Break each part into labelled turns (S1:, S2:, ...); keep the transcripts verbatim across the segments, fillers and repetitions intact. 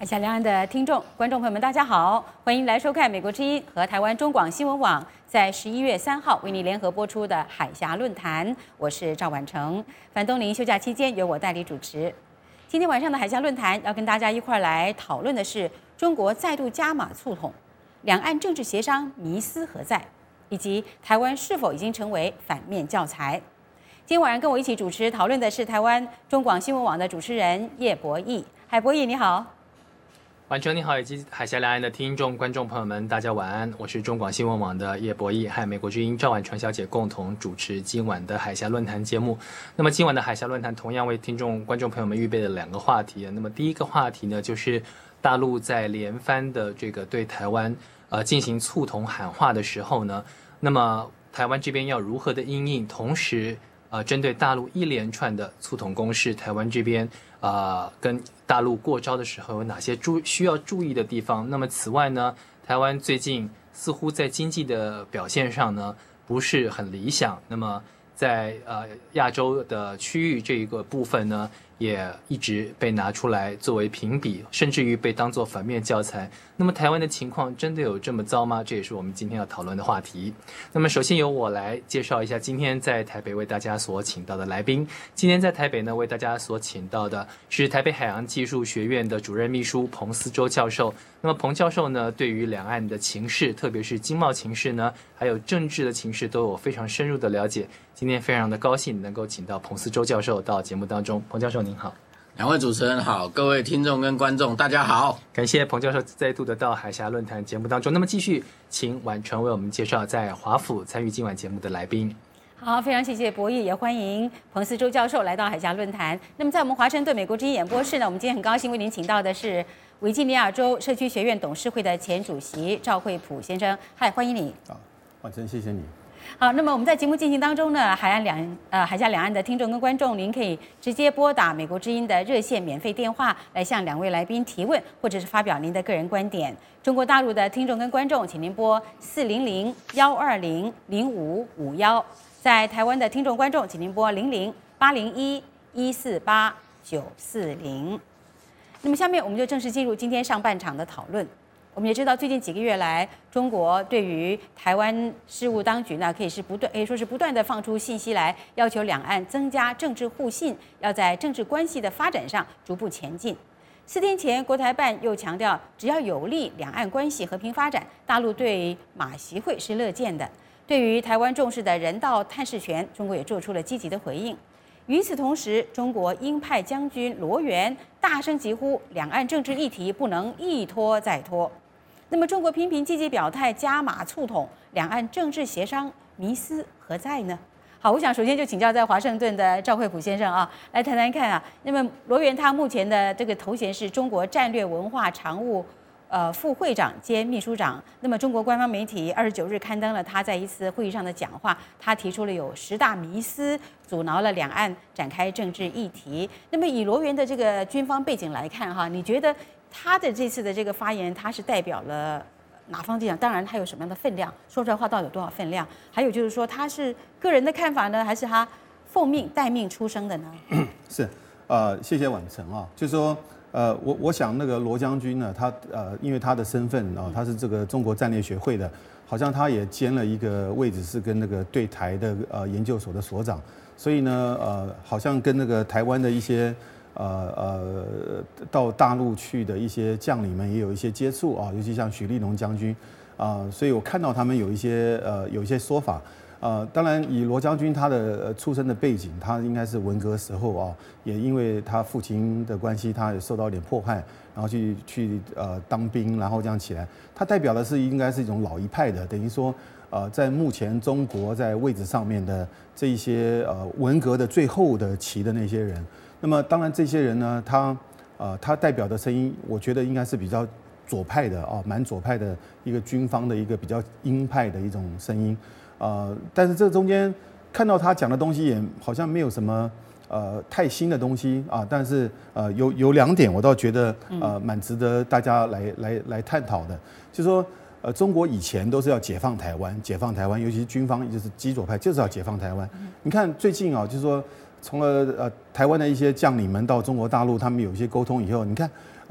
S1: 海峡两岸的听众、观众朋友们，大家好，欢迎来收看美国之音和台湾中广新闻网在十一月三号为你联合播出的海峡论坛。我是赵婉成，反冬林休假期间由我代理主持。今天晚上的海峡论坛要跟大家一块来讨论的是中国再度加码促统，两岸政治协商迷思何在，以及台湾是否已经成为反面教材。今天晚上跟我一起主持讨论的是台湾中广新闻网的主持人叶博弈。海博弈你好。
S2: 婉成你好，以及海峡两岸的听众、观众朋友们，大家晚安。我是中广新闻网的叶博弈，和美国之音赵婉成小姐共同主持今晚的海峡论坛节目。那么今晚的海峡论坛同样为听众、观众朋友们预备了两个话题。那么第一个话题呢，就是大陆在连番的这个对台湾呃进行促统喊话的时候呢，那么台湾这边要如何的因应，同时呃针对大陆一连串的促统攻势，台湾这边呃跟大陆过招的时候有哪些注需要注意的地方？那么此外呢，台湾最近似乎在经济的表现上呢不是很理想。那么在呃亚洲的区域这一个部分呢，也一直被拿出来作为评比，甚至于被当作反面教材。那么台湾的情况真的有这么糟吗？这也是我们今天要讨论的话题。那么首先由我来介绍一下今天在台北为大家所请到的来宾。今天在台北呢，为大家所请到的是台北海洋技术学院的主任秘书彭思周教授。那么彭教授呢，对于两岸的情势，特别是经贸情势呢，还有政治的情势，都有非常深入的了解。今天非常的高兴能够请到彭思周教授到节目当中。彭教授您好。
S3: 两位主持人好，各位听众跟观众大家好，
S2: 感谢彭教授再度的到海峡论坛节目当中。那么继续请婉成为我们介绍在华府参与今晚节目的来宾。
S1: 好，非常谢谢博弈，也欢迎彭思周教授来到海峡论坛。那么在我们华盛顿美国之音演播室呢，我们今天很高兴为您请到的是维吉尼亚州社区学院董事会的前主席赵惠普先生。嗨，欢迎你。
S4: 好，婉成，谢谢你。
S1: 好，那么我们在节目进行当中呢，海岸两呃海峡两岸的听众跟观众，您可以直接拨打美国之音的热线免费电话来向两位来宾提问，或者是发表您的个人观点。中国大陆的听众跟观众，请您拨四零零幺二零零五五幺。在台湾的听众观众，请您拨零零八零一一四八九四零。那么下面我们就正式进入今天上半场的讨论。我们也知道，最近几个月来，中国对于台湾事务当局呢，可以是不断，可以说是不断的放出信息来，要求两岸增加政治互信，要在政治关系的发展上逐步前进。四天前，国台办又强调，只要有利两岸关系和平发展，大陆对马习会是乐见的。对于台湾重视的人道探视权，中国也做出了积极的回应。与此同时，中国鹰派将军罗源大声疾呼，两岸政治议题不能一拖再拖。那么，中国频频积极表态加码促统，两岸政治协商迷思何在呢？好，我想首先就请教在华盛顿的赵惠普先生啊，来谈谈看啊。那么罗源他目前的这个头衔是中国战略文化常务呃副会长兼秘书长。那么中国官方媒体二十九日刊登了他在一次会议上的讲话，他提出了有十大迷思阻挠了两岸展开政治议题。那么以罗源的这个军方背景来看哈，你觉得他的这次的这个发言，他是代表了哪方立场？当然，他有什么样的分量？说出来话到底有多少分量？还有就是说，他是个人的看法呢，还是他奉命待命出生的呢？
S4: 是，呃，谢谢婉成啊，就是说，呃，我我想那个罗将军呢，他呃，因为他的身份啊，他是这个中国战略学会的，好像他也兼了一个位置，是跟那个对台的呃研究所的所长，所以呢，呃，好像跟那个台湾的一些。呃呃，到大陆去的一些将领们也有一些接触啊，尤其像许立农将军啊、呃，所以我看到他们有一些呃有一些说法。呃，当然以罗将军他的出生的背景，他应该是文革时候啊，也因为他父亲的关系，他也受到一点迫害，然后去去呃当兵，然后这样起来。他代表的是应该是一种老一派的，等于说呃在目前中国在位置上面的这一些呃文革的最后的期的那些人。那么当然，这些人呢，他呃，他代表的声音，我觉得应该是比较左派的啊，蛮左派的一个军方的一个比较鹰派的一种声音，呃，但是这中间看到他讲的东西也好像没有什么呃太新的东西啊，但是呃有有两点我倒觉得呃蛮值得大家来来来探讨的，就是说呃中国以前都是要解放台湾，解放台湾，尤其是军方就是基左派就是要解放台湾。你看最近啊，就是说。从了呃台湾的一些将领们到中国大陆，他们有一些沟通以后，你看，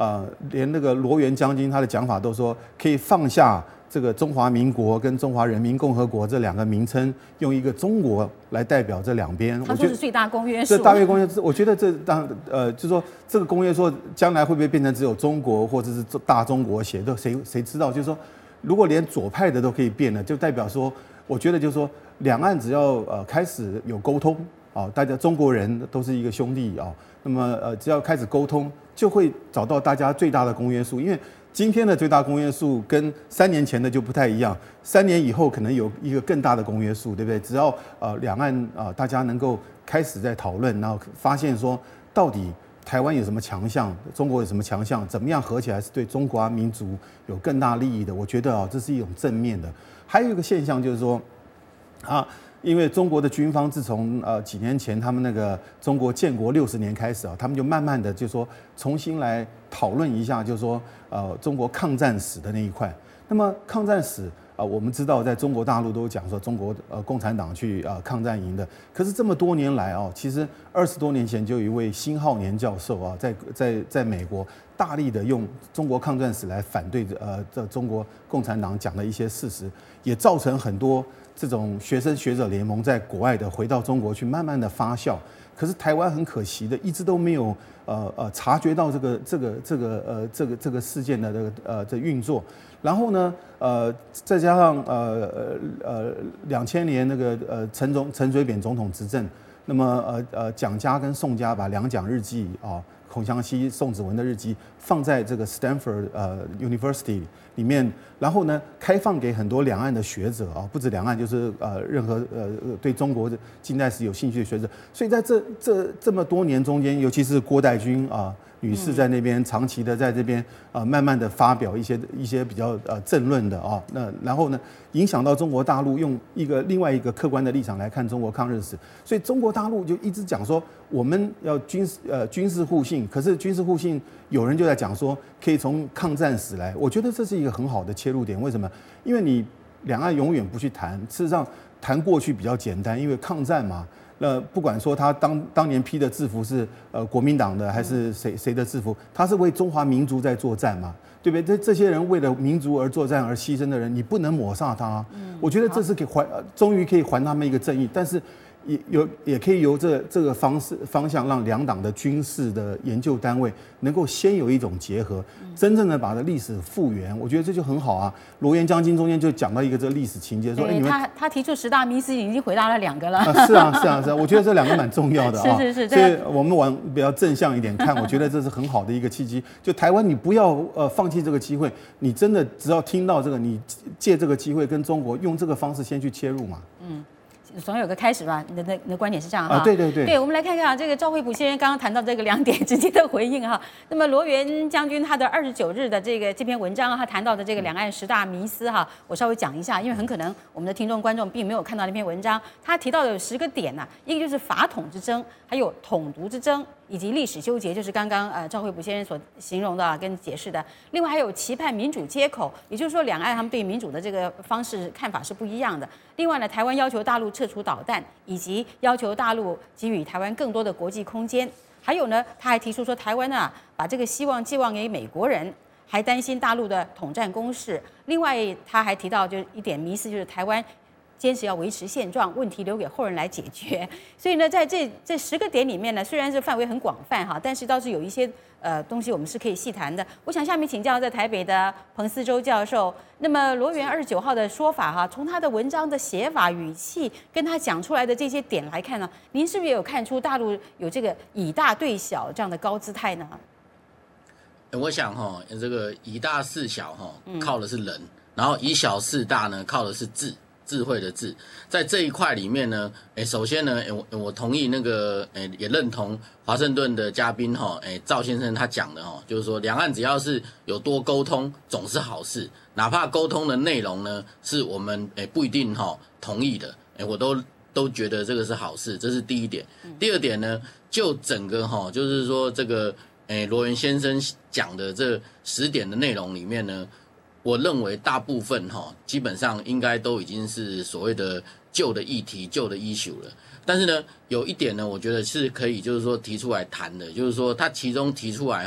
S4: 呃，连那个罗源将军他的讲法都说可以放下这个中华民国跟中华人民共和国这两个名称，用一个中国来代表这两边。
S1: 他说是最大公约数。
S4: 这大约公约，我觉得这当呃，就是说这个公约说将来会不会变成只有中国或者是大中国写的，谁谁知道？就是说，如果连左派的都可以变了，就代表说，我觉得就是说，两岸只要呃开始有沟通啊，大家中国人都是一个兄弟啊，那么呃只要开始沟通，就会找到大家最大的公约数，因为。今天的最大公约数跟三年前的就不太一样，三年以后可能有一个更大的公约数，对不对？只要呃两岸啊、呃、大家能够开始在讨论，然后发现说到底台湾有什么强项，中国有什么强项，怎么样合起来是对中华民族有更大利益的？我觉得啊、哦、这是一种正面的。还有一个现象就是说啊。因为中国的军方自从呃几年前他们那个中国建国六十年开始啊，他们就慢慢的就说重新来讨论一下，就是说呃中国抗战史的那一块。那么抗战史啊、呃，我们知道在中国大陆都讲说中国呃共产党去呃抗战赢的，可是这么多年来啊、哦，其实二十多年前就有一位辛浩年教授啊，在在在美国大力的用中国抗战史来反对呃这中国共产党讲的一些事实，也造成很多。这种学生学者联盟在国外的回到中国去，慢慢的发酵。可是台湾很可惜的，一直都没有呃呃察觉到这个这个这个呃这个这个事件的这个呃的运作。然后呢，呃再加上呃呃两千年那个呃陈总陈水扁总统执政，那么呃呃蒋家跟宋家把两蒋日记啊。孔祥熙、宋子文的日记放在这个 Stanford 呃 University 里面，然后呢，开放给很多两岸的学者啊，不止两岸，就是呃任何呃对中国近代史有兴趣的学者。所以在这这这么多年中间，尤其是郭代军啊女士在那边长期的在这边啊，慢慢的发表一些一些比较呃政论的啊，那然后呢，影响到中国大陆用一个另外一个客观的立场来看中国抗日史，所以中国大陆就一直讲说我们要军事呃军事互信，可是军事互信有人就在讲说可以从抗战史来，我觉得这是一个很好的切入点。为什么？因为你两岸永远不去谈，事实上谈过去比较简单，因为抗战嘛。那不管说他当当年披的制服是呃国民党的还是谁谁的制服，他是为中华民族在作战嘛，对不对？这这些人为了民族而作战而牺牲的人，你不能抹杀他。嗯，我觉得这是可以还，终于可以还他们一个正义，但是。也有也可以由这这个方式方向，让两党的军事的研究单位能够先有一种结合，真正的把这历史复原，我觉得这就很好啊。罗源将军中间就讲到一个这个历史情节，说哎，你们
S1: 他他提出十大迷思已经回答了两个了。
S4: 啊，是啊是啊是啊，我觉得这两个蛮重要的啊。
S1: 是是是，
S4: 所以我们往比较正向一点看，我觉得这是很好的一个契机。就台湾，你不要呃放弃这个机会，你真的只要听到这个，你借这个机会跟中国用这个方式先去切入嘛。嗯。
S1: 总有个开始吧，你的你的观点是这样哈、
S4: 啊？对对对，
S1: 对，我们来看看啊，这个赵惠普先生刚刚谈到这个两点直接的回应哈。那么罗源将军他的二十九日的这个这篇文章，他谈到的这个两岸十大迷思哈，我稍微讲一下，因为很可能我们的听众观众并没有看到那篇文章，他提到的有十个点呐、啊，一个就是法统之争，还有统独之争。以及历史纠结，就是刚刚呃赵惠普先生所形容的、啊、跟解释的。另外还有期盼民主接口，也就是说两岸他们对民主的这个方式看法是不一样的。另外呢，台湾要求大陆撤除导弹，以及要求大陆给予台湾更多的国际空间。还有呢，他还提出说台湾啊把这个希望寄望给美国人，还担心大陆的统战攻势。另外他还提到就一点迷思，就是台湾。坚持要维持现状，问题留给后人来解决。所以呢，在这这十个点里面呢，虽然是范围很广泛哈，但是倒是有一些呃东西我们是可以细谈的。我想下面请教在台北的彭思周教授。那么罗源二十九号的说法哈，从他的文章的写法语气跟他讲出来的这些点来看呢，您是不是也有看出大陆有这个以大对小这样的高姿态呢？
S3: 我想哈，这个以大事小哈，靠的是人；嗯、然后以小事大呢，靠的是智。智慧的智，在这一块里面呢，诶，首先呢，诶，我我同意那个，诶，也认同华盛顿的嘉宾哈，诶，赵先生他讲的哈，就是说两岸只要是有多沟通，总是好事，哪怕沟通的内容呢是我们诶不一定哈同意的，诶，我都都觉得这个是好事，这是第一点。第二点呢，就整个哈，就是说这个诶罗源先生讲的这十点的内容里面呢。我认为大部分哈，基本上应该都已经是所谓的旧的议题、旧的 issue 了。但是呢，有一点呢，我觉得是可以就是说提出来谈的，就是说他其中提出来哈，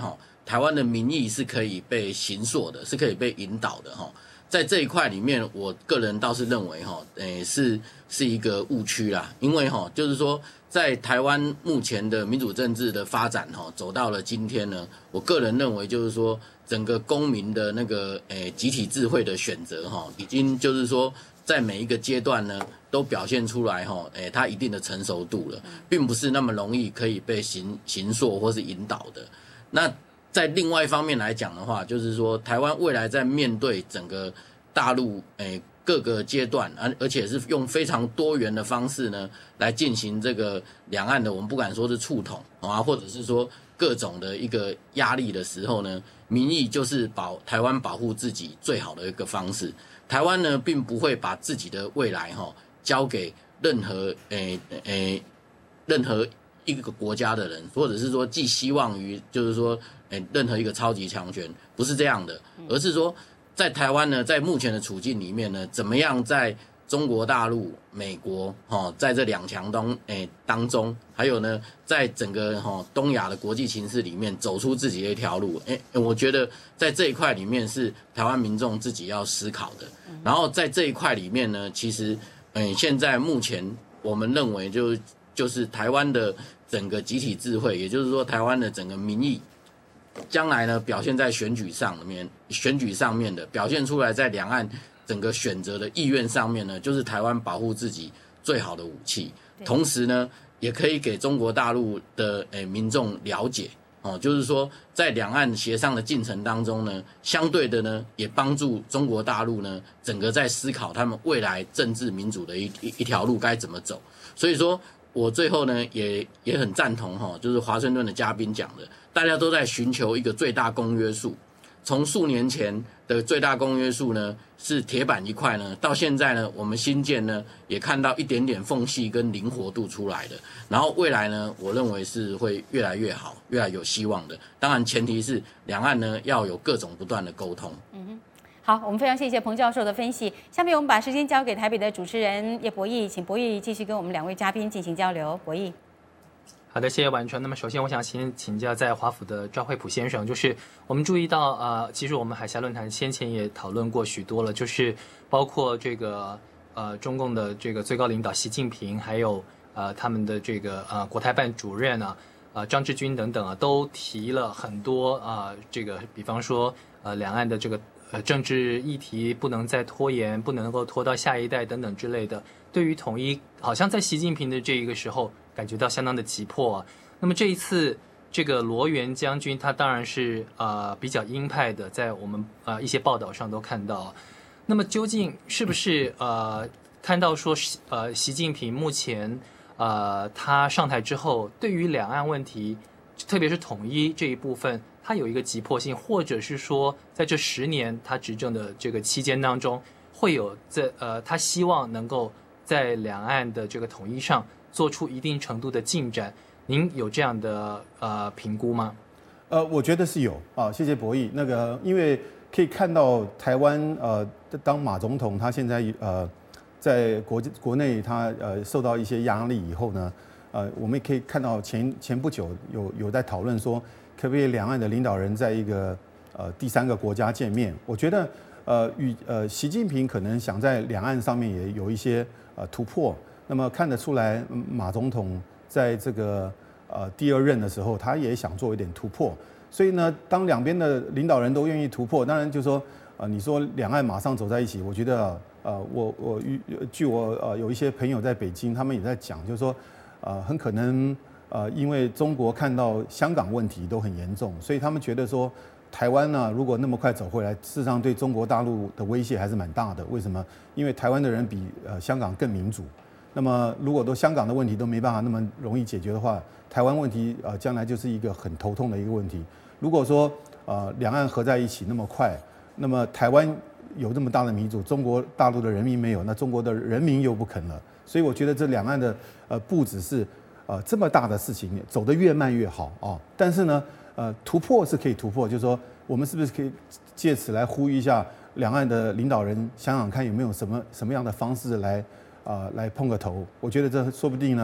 S3: 台湾的民意是可以被形塑的，是可以被引导的哈。在这一块里面，我个人倒是认为哈，诶是是一个误区啦，因为哈就是说，在台湾目前的民主政治的发展哈，走到了今天呢，我个人认为就是说，整个公民的那个诶集体智慧的选择哈，已经就是说，在每一个阶段呢，都表现出来哈，诶它一定的成熟度了，并不是那么容易可以被形形塑或是引导的。那在另外一方面来讲的话，就是说台湾未来在面对整个大陆诶各个阶段，而而且是用非常多元的方式呢来进行这个两岸的，我们不敢说是触统啊，或者是说各种的一个压力的时候呢，民意就是保台湾保护自己最好的一个方式。台湾呢，并不会把自己的未来哈交给任何诶诶任何一个国家的人，或者是说寄希望于就是说诶任何一个超级强权，不是这样的，而是说在台湾呢，在目前的处境里面呢，怎么样在中国大陆、美国哈、哦，在这两强当诶当中，还有呢，在整个哈、哦、东亚的国际形势里面，走出自己的一条路。诶，我觉得在这一块里面是台湾民众自己要思考的。然后在这一块里面呢，其实嗯，现在目前我们认为就就是台湾的整个集体智慧，也就是说台湾的整个民意。将来呢，表现在选举上面，选举上面的表现出来，在两岸整个选择的意愿上面呢，就是台湾保护自己最好的武器。同时呢，也可以给中国大陆的诶民众了解哦，就是说在两岸协商的进程当中呢，相对的呢，也帮助中国大陆呢，整个在思考他们未来政治民主的一一一条路该怎么走。所以说。我最后呢，也也很赞同哈，就是华盛顿的嘉宾讲的，大家都在寻求一个最大公约数。从数年前的最大公约数呢是铁板一块呢，到现在呢，我们新建呢也看到一点点缝隙跟灵活度出来的。然后未来呢，我认为是会越来越好，越来有希望的。当然，前提是两岸呢要有各种不断的沟通。
S1: 嗯哼。好，我们非常谢谢彭教授的分析。下面我们把时间交给台北的主持人叶博弈，请博弈继续跟我们两位嘉宾进行交流。博弈，
S2: 好的，谢谢婉纯。那么首先我想先请教在华府的赵惠普先生，就是我们注意到，呃，其实我们海峡论坛先前也讨论过许多了，就是包括这个呃中共的这个最高领导习近平，还有呃他们的这个呃国台办主任啊，呃张志军等等啊，都提了很多啊、呃，这个比方说呃两岸的这个。呃，政治议题不能再拖延，不能够拖到下一代等等之类的。对于统一，好像在习近平的这一个时候感觉到相当的急迫啊。那么这一次，这个罗源将军他当然是呃比较鹰派的，在我们呃一些报道上都看到。那么究竟是不是呃看到说呃习近平目前呃他上台之后，对于两岸问题，特别是统一这一部分。他有一个急迫性，或者是说，在这十年他执政的这个期间当中，会有在呃，他希望能够在两岸的这个统一上做出一定程度的进展。您有这样的呃评估吗？
S4: 呃，我觉得是有啊，谢谢博弈。那个，因为可以看到台湾呃，当马总统他现在呃，在国国内他呃受到一些压力以后呢，呃，我们也可以看到前前不久有有在讨论说。可不可以两岸的领导人在一个呃第三个国家见面？我觉得呃与呃习近平可能想在两岸上面也有一些呃突破。那么看得出来，马总统在这个呃第二任的时候，他也想做一点突破。所以呢，当两边的领导人都愿意突破，当然就说呃你说两岸马上走在一起，我觉得呃我我据我呃有一些朋友在北京，他们也在讲，就是说呃很可能。呃，因为中国看到香港问题都很严重，所以他们觉得说，台湾呢如果那么快走回来，事实上对中国大陆的威胁还是蛮大的。为什么？因为台湾的人比呃香港更民主。那么如果都香港的问题都没办法那么容易解决的话，台湾问题呃将来就是一个很头痛的一个问题。如果说呃两岸合在一起那么快，那么台湾有这么大的民主，中国大陆的人民没有，那中国的人民又不肯了。所以我觉得这两岸的呃不只是。呃，这么大的事情走得越慢越好啊！但是呢，呃，突破是可以突破，就是说，我们是不是可以借此来呼吁一下两岸的领导人，想想看有没有什么什么样的方式来啊、呃、来碰个头？我觉得这说不定呢，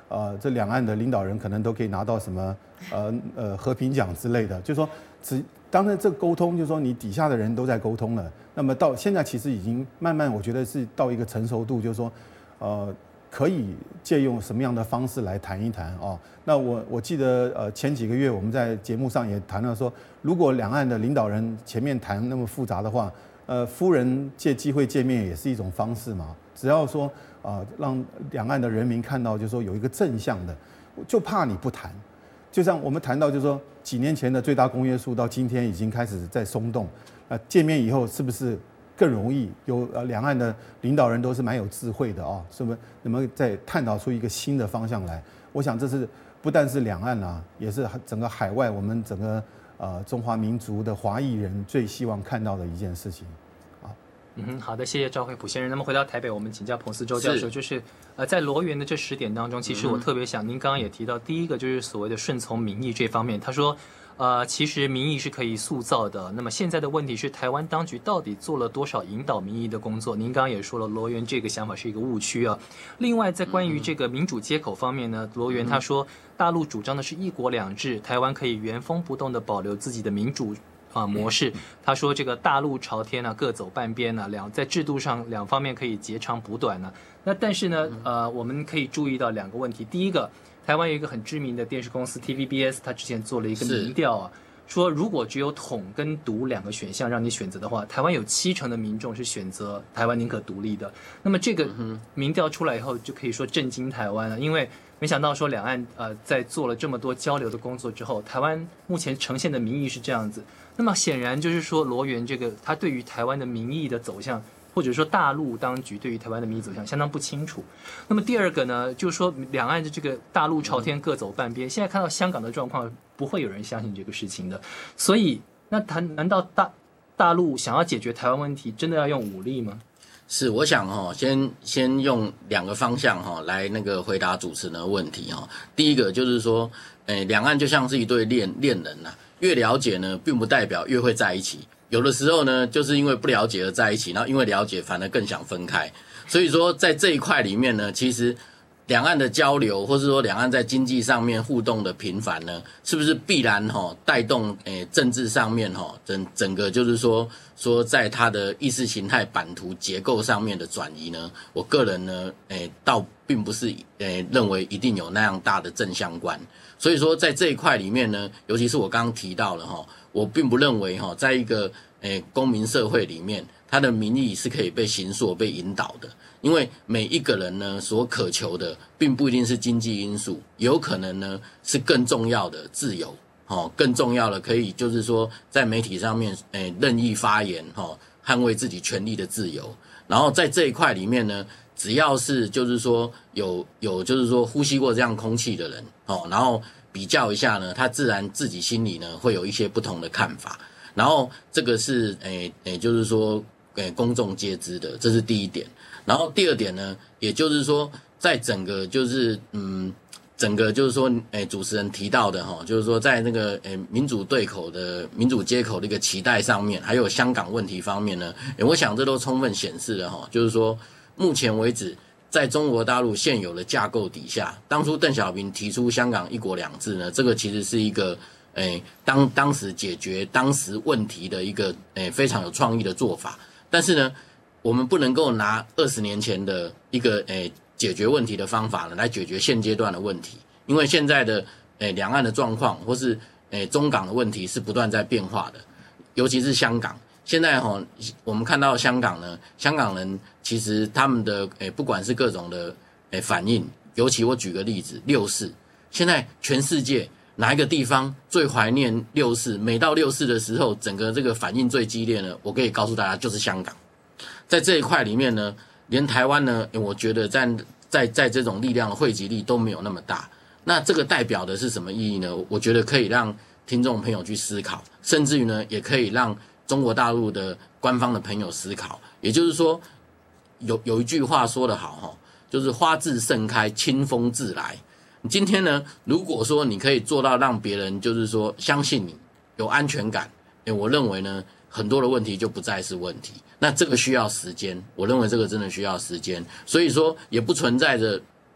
S4: 呃这两岸的领导人可能都可以拿到什么呃呃和平奖之类的，就是说只当然这个沟通就是说你底下的人都在沟通了，那么到现在其实已经慢慢我觉得是到一个成熟度，就是说呃。可以借用什么样的方式来谈一谈哦？那我我记得呃前几个月我们在节目上也谈到说，如果两岸的领导人前面谈那么复杂的话，呃夫人借机会见面也是一种方式嘛。只要说啊、呃、让两岸的人民看到，就是说有一个正向的，就怕你不谈。就像我们谈到就是说几年前的最大公约数到今天已经开始在松动，呃见面以后是不是？更容易有呃两岸的领导人都是蛮有智慧的啊，是不是？能不能再探讨出一个新的方向来？我想这是不但是两岸啊，也是整个海外我们整个呃中华民族的华裔人最希望看到的一件事情。啊，
S2: 嗯哼，好的，谢谢赵惠普先生。那么回到台北，我们请教彭思周教授，就是呃在罗源的这十点当中，其实我特别想，您刚刚也提到，第一个就是所谓的顺从民意这方面，他说。呃，其实民意是可以塑造的。那么现在的问题是，台湾当局到底做了多少引导民意的工作？您刚刚也说了，罗源这个想法是一个误区啊。另外，在关于这个民主接口方面呢，罗源他说，大陆主张的是一国两制，台湾可以原封不动的保留自己的民主啊、呃、模式。他说，这个大陆朝天呢、啊，各走半边呢、啊，两在制度上两方面可以截长补短呢、啊。那但是呢，呃，我们可以注意到两个问题，第一个。台湾有一个很知名的电视公司 T V B S， 它之前做了一个民调啊，说如果只有统跟独两个选项让你选择的话，台湾有七成的民众是选择台湾宁可独立的。那么这个民调出来以后，就可以说震惊台湾了，因为没想到说两岸呃在做了这么多交流的工作之后，台湾目前呈现的民意是这样子。那么显然就是说罗源这个他对于台湾的民意的走向。或者说大陆当局对于台湾的民意走向相当不清楚。那么第二个呢，就是说两岸的这个大陆朝天各走半边，现在看到香港的状况，不会有人相信这个事情的。所以，那谈难道大大陆想要解决台湾问题，真的要用武力吗？
S3: 是，我想哈，先先用两个方向哈来那个回答主持人的问题哈。第一个就是说，诶，两岸就像是一对恋恋人呐、啊，越了解呢，并不代表越会在一起。有的时候呢，就是因为不了解而在一起，然后因为了解反而更想分开。所以说，在这一块里面呢，其实两岸的交流，或是说两岸在经济上面互动的频繁呢，是不是必然哈、哦、带动诶政治上面哈、哦、整整个就是说说在它的意识形态版图结构上面的转移呢？我个人呢，诶倒并不是诶认为一定有那样大的正相关。所以说，在这一块里面呢，尤其是我刚刚提到了哈、哦。我并不认为哈，在一个诶公民社会里面，他的民意是可以被形塑、被引导的。因为每一个人呢所渴求的，并不一定是经济因素，有可能呢是更重要的自由，哦，更重要的可以就是说在媒体上面诶任意发言，哦，捍卫自己权利的自由。然后在这一块里面呢，只要是就是说有有就是说呼吸过这样空气的人，哦，然后。比较一下呢，他自然自己心里呢会有一些不同的看法，然后这个是诶诶，就是说诶公众皆知的，这是第一点。然后第二点呢，也就是说，在整个就是嗯，整个就是说诶主持人提到的哈，就是说在那个诶民主对口的民主接口的一个期待上面，还有香港问题方面呢，诶我想这都充分显示了哈，就是说目前为止。在中国大陆现有的架构底下，当初邓小平提出香港一国两制呢，这个其实是一个，诶，当当时解决当时问题的一个，诶，非常有创意的做法。但是呢，我们不能够拿二十年前的一个，诶，解决问题的方法呢，来解决现阶段的问题，因为现在的，诶，两岸的状况或是，诶，中港的问题是不断在变化的，尤其是香港。现在哈，我们看到香港呢，香港人其实他们的诶，不管是各种的诶反应，尤其我举个例子，六四，现在全世界哪一个地方最怀念六四？每到六四的时候，整个这个反应最激烈呢，我可以告诉大家，就是香港。在这一块里面呢，连台湾呢，我觉得在在在这种力量的汇集力都没有那么大。那这个代表的是什么意义呢？我觉得可以让听众朋友去思考，甚至于呢，也可以让中国大陆的官方的朋友思考，也就是说，有有一句话说得好哈，就是花自盛开，清风自来。你今天呢，如果说你可以做到让别人就是说相信你，有安全感，诶，我认为呢，很多的问题就不再是问题。那这个需要时间，我认为这个真的需要时间，所以说也不存在着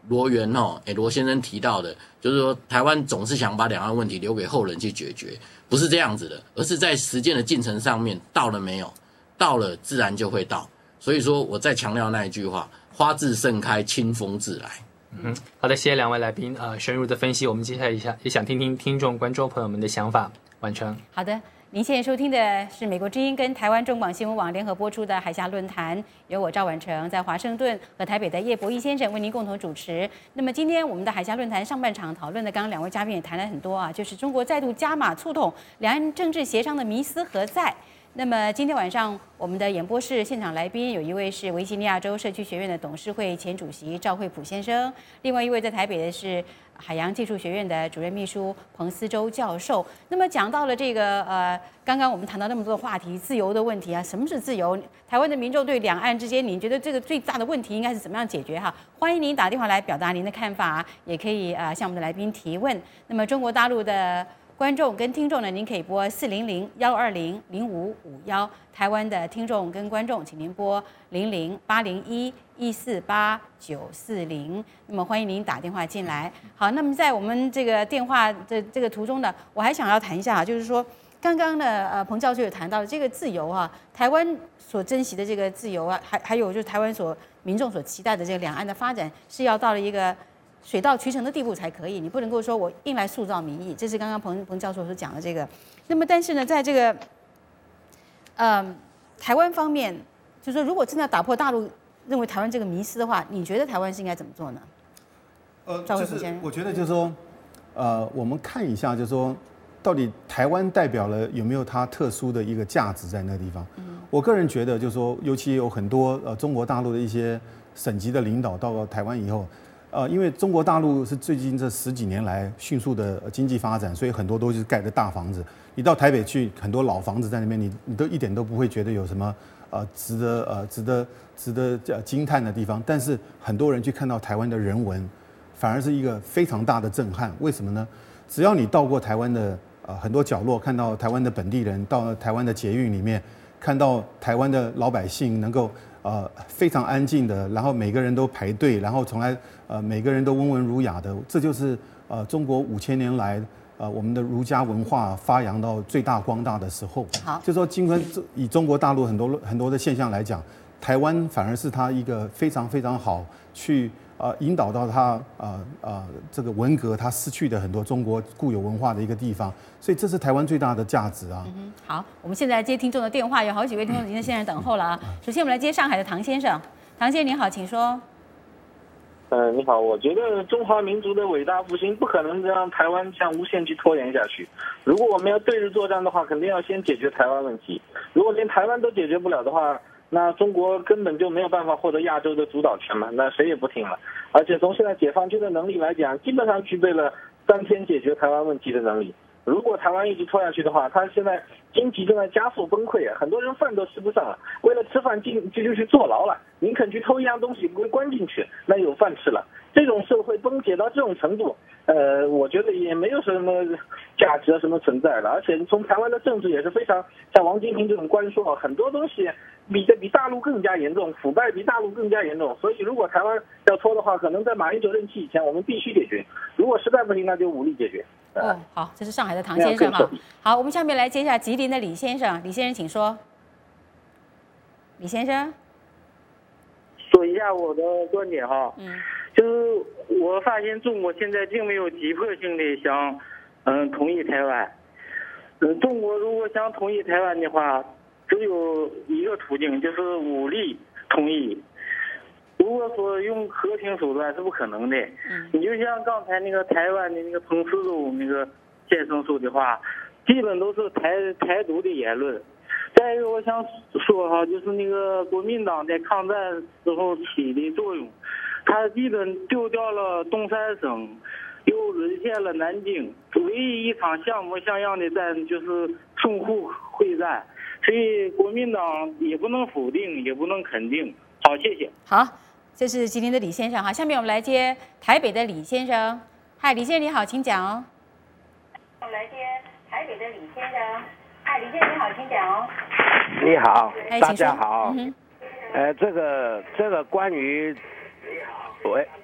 S3: 罗源哦，哎罗先生提到的，就是说台湾总是想把两岸问题留给后人去解决，不是这样子的，而是在实践的进程上面到了没有？到了自然就会到。所以说我再强调那一句话：花自盛开，清风自来。
S2: 嗯，好的，谢谢两位来宾呃深入的分析。我们接下来也想也想听听听众观众朋友们的想法。完成。
S1: 好的。您现在收听的是美国之音跟台湾中广新闻网联合播出的海峡论坛，由我赵婉成在华盛顿和台北的叶博弈先生为您共同主持。那么今天我们的海峡论坛上半场讨论的，刚刚两位嘉宾也谈了很多啊，就是中国再度加码促统两岸政治协商的迷思何在？那么今天晚上我们的演播室现场来宾有一位是维吉尼亚州社区学院的董事会前主席赵惠普先生，另外一位在台北的是海洋技术学院的主任秘书彭思周教授。那么讲到了这个呃，刚刚我们谈到那么多的话题，自由的问题啊，什么是自由？台湾的民众对两岸之间，你觉得这个最大的问题应该是怎么样解决哈？欢迎您打电话来表达您的看法，也可以呃向我们的来宾提问。那么中国大陆的观众跟听众呢，您可以拨四零零幺二零零五五幺；台湾的听众跟观众，请您拨零零八零一一四八九四零。那么欢迎您打电话进来。好，那么在我们这个电话的这个途中呢，我还想要谈一下，就是说刚刚呢，呃，彭教授有谈到这个自由啊，台湾所珍惜的这个自由啊，还还有就是台湾所民众所期待的这个两岸的发展，是要到了一个水到渠成的地步才可以，你不能够说我硬来塑造民意，这是刚刚彭彭教授所讲的这个。那么，但是呢，在这个，呃，台湾方面，就是说，如果真的要打破大陆认为台湾这个迷思的话，你觉得台湾是应该怎么做呢？
S4: 呃，就是我觉得就是说，呃，我们看一下，就是说，到底台湾代表了有没有它特殊的一个价值在那个地方？嗯，我个人觉得，就是说，尤其有很多呃中国大陆的一些省级的领导到了台湾以后。呃，因为中国大陆是最近这十几年来迅速的经济发展，所以很多都是盖的大房子。你到台北去，很多老房子在那边，你你都一点都不会觉得有什么呃值得呃值得值得惊叹的地方。但是很多人去看到台湾的人文，反而是一个非常大的震撼。为什么呢？只要你到过台湾的呃很多角落，看到台湾的本地人，到台湾的捷运里面，看到台湾的老百姓能够呃非常安静的，然后每个人都排队，然后从来。呃，每个人都温文儒雅的，这就是呃中国五千年来呃我们的儒家文化发扬到最大光大的时候。
S1: 好，
S4: 就说今天以中国大陆很多很多的现象来讲，台湾反而是它一个非常非常好去呃引导到它呃呃这个文革它失去的很多中国固有文化的一个地方，所以这是台湾最大的价值啊。
S1: 嗯、好，我们现在接听众的电话，有好几位听众已经在线上等候了啊。首先我们来接上海的唐先生，唐先生您好，请说。
S5: 呃，你好，我觉得中华民族的伟大复兴不可能让台湾像无限期拖延下去。如果我们要对日作战的话，肯定要先解决台湾问题。如果连台湾都解决不了的话，那中国根本就没有办法获得亚洲的主导权嘛，那谁也不听了。而且从现在解放军的能力来讲，基本上具备了三天解决台湾问题的能力。如果台湾一直拖下去的话，他现在经济正在加速崩溃啊，很多人饭都吃不上了，为了吃饭进就就去坐牢了，宁肯去偷一样东西不会关进去，那有饭吃了。这种社会崩解到这种程度，呃，我觉得也没有什么价值什么存在了。而且从台湾的政治也是非常像王金平这种官说，很多东西比的比大陆更加严重，腐败比大陆更加严重。所以如果台湾要拖的话，可能在马英九任期以前我们必须解决，如果实在不行那就武力解决。
S1: 哦，好，这是上海的唐先生哈。好，我们下面来接一下吉林的李先生，李先生请说。李先生，
S6: 说一下我的观点哈，嗯，就是我发现中国现在并没有急迫性的想，嗯，统一台湾。嗯，中国如果想统一台湾的话，只有一个途径，就是武力统一。如果说用和平手段是不可能的，嗯，你就像刚才那个台湾的那个彭思周那个先生说的话，基本都是台台独的言论。再一个，我想说哈，就是那个国民党在抗战时候起的作用，他基本丢掉了东三省，又沦陷了南京，唯一一场像模像样的战就是淞沪会战，所以国民党也不能否定，也不能肯定。好，谢谢。
S1: 好。这是吉林的李先生哈，下面我们来接台北的李先生。嗨，李先生你好，请讲哦。
S7: 我们来接台北的李先生。嗨，李先生你好，请讲哦。
S8: 你好，
S1: 哎、
S8: 大家好。
S1: 嗯、
S8: 呃，这个这个关于，喂，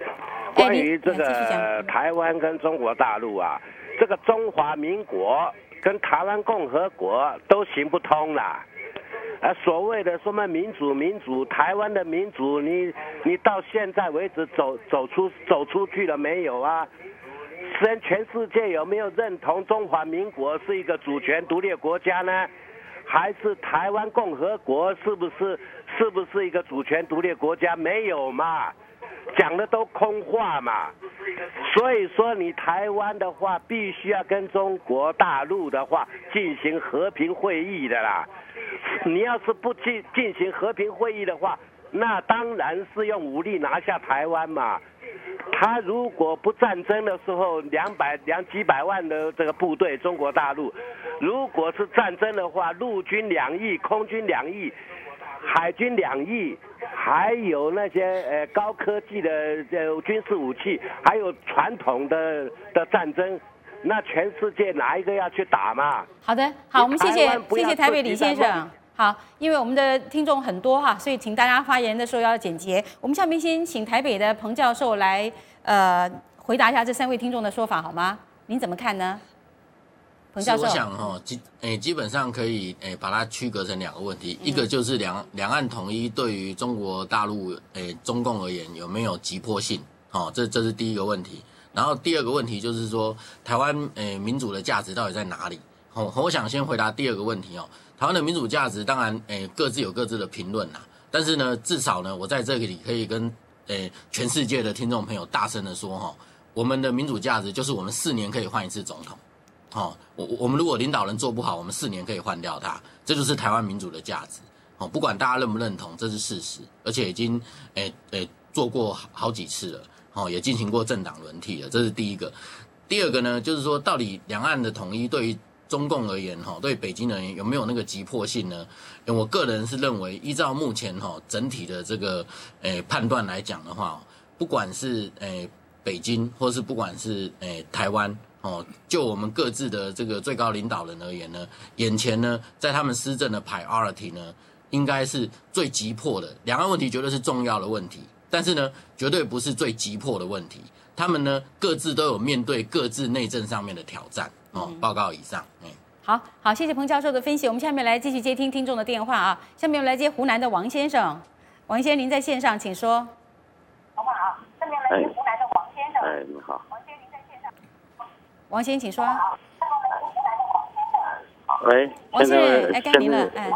S8: 关于这个台湾跟中国大陆啊，这个中华民国跟台湾共和国都行不通啦。呃，所谓的什么民主民主，台湾的民主，你你到现在为止走走出走出去了没有啊？全全世界有没有认同中华民国是一个主权独立国家呢？还是台湾共和国是不是是不是一个主权独立国家？没有嘛，讲的都空话嘛。所以说你台湾的话，必须要跟中国大陆的话进行和平会议的啦。你要是不进进行和平会议的话，那当然是用武力拿下台湾嘛。他如果不战争的时候，两百两几百万的这个部队，中国大陆，如果是战争的话，陆军两亿，空军两亿，海军两亿，还有那些呃高科技的呃军事武器，还有传统的的战争。那全世界哪一个要去打嘛？
S1: 好的，好，我们谢谢谢谢台北李先生。好，因为我们的听众很多哈，所以请大家发言的时候要简洁。我们下面先请台北的彭教授来呃回答一下这三位听众的说法好吗？您怎么看呢？彭教授，
S3: 我想哈、哦，基诶基本上可以诶把它区隔成两个问题，嗯、一个就是两两岸统一对于中国大陆诶中共而言有没有急迫性？哦，这这是第一个问题。然后第二个问题就是说，台湾诶民主的价值到底在哪里？哦，我想先回答第二个问题哦。台湾的民主价值当然诶各自有各自的评论啦，但是呢，至少呢，我在这里可以跟诶全世界的听众朋友大声的说哈、哦，我们的民主价值就是我们四年可以换一次总统。哦，我我们如果领导人做不好，我们四年可以换掉他，这就是台湾民主的价值。哦，不管大家认不认同，这是事实，而且已经诶诶做过好几次了。哦，也进行过政党轮替了，这是第一个。第二个呢，就是说，到底两岸的统一对于中共而言，哈，对北京而言有没有那个急迫性呢？我个人是认为，依照目前哈整体的这个诶判断来讲的话，不管是诶北京，或是不管是诶台湾，哦，就我们各自的这个最高领导人而言呢，眼前呢，在他们施政的 priority 呢，应该是最急迫的，两岸问题绝对是重要的问题。但是呢，绝对不是最急迫的问题。他们呢，各自都有面对各自内政上面的挑战。哦，嗯、报告以上。嗯，
S1: 好好，谢谢彭教授的分析。我们下面来继续接听听众的电话啊。下面我们来接湖南的王先生。王先生，您在线上，请说。
S7: 好不好？下面来接湖南的王先生。
S9: 哎，你好。
S7: 王先生，您在线上。
S1: 王先生，请说。
S9: 喂，
S1: 王先生，哎，该您了，哎。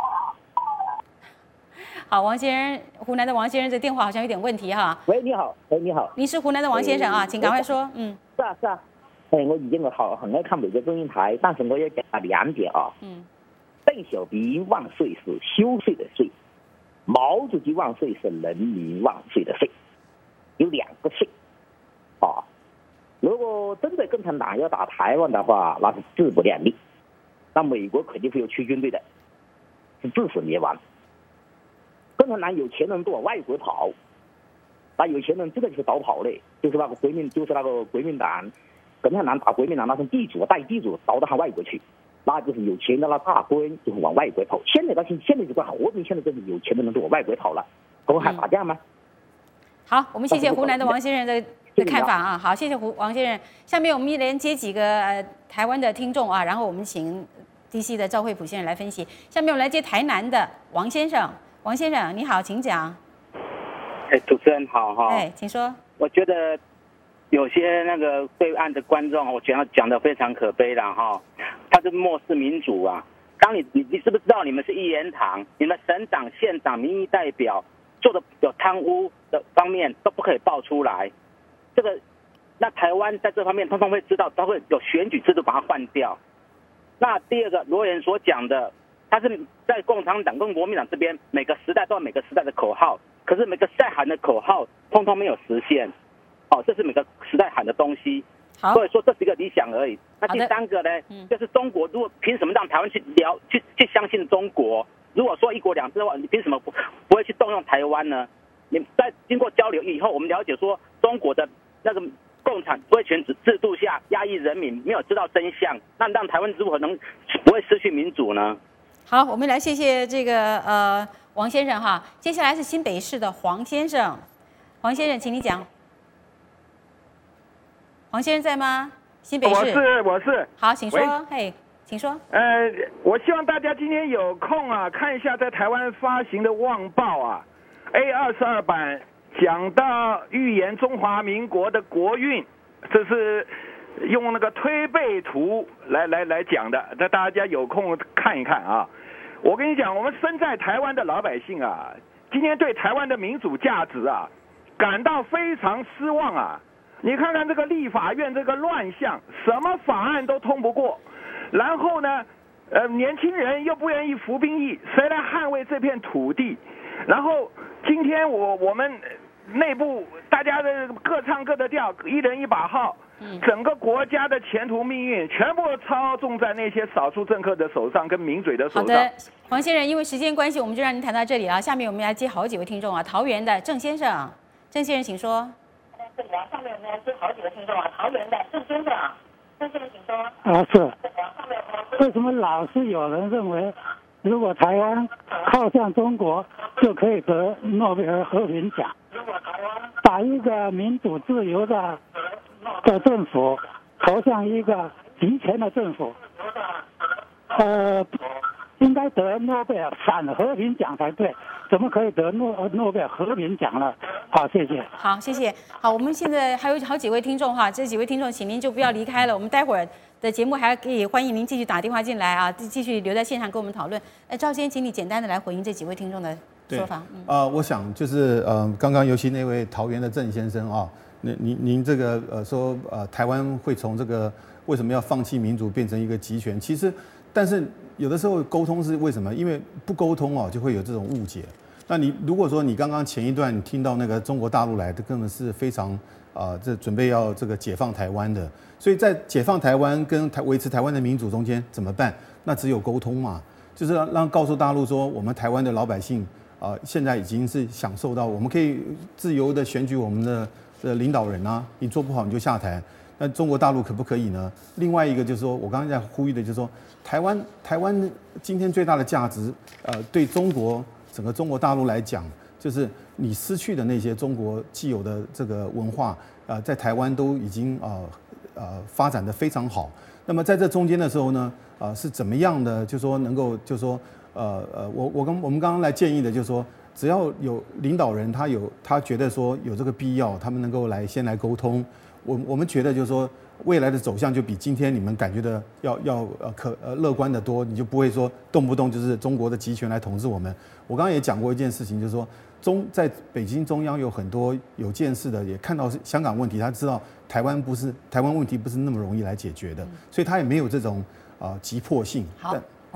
S1: 好，王先生，湖南的王先生，这电话好像有点问题哈。
S10: 喂，你好，喂，你好，
S1: 您是湖南的王先生啊，请赶快说。嗯，
S10: 是啊，是啊，哎，我以前我好很爱看美国中英台，但是我要讲两点啊。嗯。邓小平万岁是休岁的岁，毛主席万岁是人民万岁的岁，有两个岁。啊，如果真的共产党要打台湾的话，那是自不量力，那美国肯定会有驱军队的，是致死灭亡。共产党有钱人都往外国跑，那有钱人真的就是逃跑嘞，就是那个国民，就是那个国民党，共产党打国民党那种地主带地主逃到他外国去，那就是有钱的那大官就是往外国跑。现在到现现在这个和平，现在就是有钱的人都往外国跑了，我们还打架吗？
S1: 好，我们谢谢湖南的王先生的的看法啊。好，谢谢胡王先生。下面我们一连接几个、呃、台湾的听众啊，然后我们请 D C 的赵惠普先生来分析。下面我们来接台南的王先生。王先生，你好，请讲。
S11: 哎，主持人好哈。
S1: 哎，请说。
S11: 我觉得有些那个对岸的观众，我觉得讲的非常可悲了哈。他是漠视民主啊。当你你你知不知道，你们是一言堂，你们省长、县长、民意代表做的有贪污的方面都不可以爆出来。这个，那台湾在这方面通通会知道，都会有选举制度把它换掉。那第二个，罗源所讲的。他是在共产党跟国民党这边，每个时代都有每个时代的口号，可是每个时代喊的口号，通通没有实现。哦，这是每个时代喊的东西。所以说这是一个理想而已。那第三个呢，就是中国如果凭什么让台湾去聊去去相信中国？如果说一国两制的话，你凭什么不不会去动用台湾呢？你在经过交流以后，我们了解说中国的那个共产威权制度下压抑人民，没有知道真相，那让台湾如何能不会失去民主呢？
S1: 好，我们来谢谢这个呃王先生哈。接下来是新北市的黄先生，黄先生，请你讲。 黄先生在吗？新北市。
S9: 我是我是。
S1: 好，请说。嘿，请说。
S9: 呃，我希望大家今天有空啊，看一下在台湾发行的《旺报》啊 ，A 二十二版讲到预言中华民国的国运，这是用那个推背图来来来讲的，那大家有空看一看啊。我跟你讲，我们身在台湾的老百姓啊，今天对台湾的民主价值啊，感到非常失望啊！你看看这个立法院这个乱象，什么法案都通不过，然后呢，呃，年轻人又不愿意服兵役，谁来捍卫这片土地？然后今天我我们内部大家的各唱各的调，一人一把号。整个国家的前途命运全部操纵在那些少数政客的手上，跟名嘴的手上。
S1: 好的，黄先生，因为时间关系，我们就让您谈到这里了。下面我们来接好几位听众啊，桃园的郑先生，郑先生请说。
S7: 这里啊，下面我们来接好几个听众啊，桃园的郑先生，郑先生请说。
S12: 啊，是。为什么老是有人认为，如果台湾靠向中国，就可以得诺贝尔和平奖？把一个民主自由的。的政府投向一个集权的政府，呃，应该得诺贝尔反和平奖才对，怎么可以得诺诺贝尔和平奖呢？好，谢谢。
S1: 好，谢谢。好，我们现在还有好几位听众哈，这几位听众，请您就不要离开了，我们待会儿的节目还可以欢迎您继续打电话进来啊，继续留在现场跟我们讨论。呃，赵先，请你简单的来回应这几位听众的说法。
S4: 嗯，呃，我想就是呃，刚刚尤其那位桃园的郑先生啊。您您您这个呃说呃台湾会从这个为什么要放弃民主变成一个集权？其实，但是有的时候沟通是为什么？因为不沟通哦，就会有这种误解。那你如果说你刚刚前一段你听到那个中国大陆来的，根本是非常啊、呃，这准备要这个解放台湾的。所以在解放台湾跟台维持台湾的民主中间怎么办？那只有沟通嘛，就是让让告诉大陆说，我们台湾的老百姓啊、呃，现在已经是享受到我们可以自由的选举我们的。的领导人啊，你做不好你就下台。那中国大陆可不可以呢？另外一个就是说，我刚刚在呼吁的，就是说，台湾台湾今天最大的价值，呃，对中国整个中国大陆来讲，就是你失去的那些中国既有的这个文化，呃，在台湾都已经呃呃发展得非常好。那么在这中间的时候呢，呃，是怎么样的？就是说能够，就是说，呃呃，我我跟我们刚刚来建议的，就是说。只要有领导人，他有他觉得说有这个必要，他们能够来先来沟通。我我们觉得就是说，未来的走向就比今天你们感觉的要要呃可呃乐观的多，你就不会说动不动就是中国的集权来统治我们。我刚刚也讲过一件事情，就是说中在北京中央有很多有见识的，也看到香港问题，他知道台湾不是台湾问题不是那么容易来解决的，所以他也没有这种啊、呃、急迫性。
S1: 好。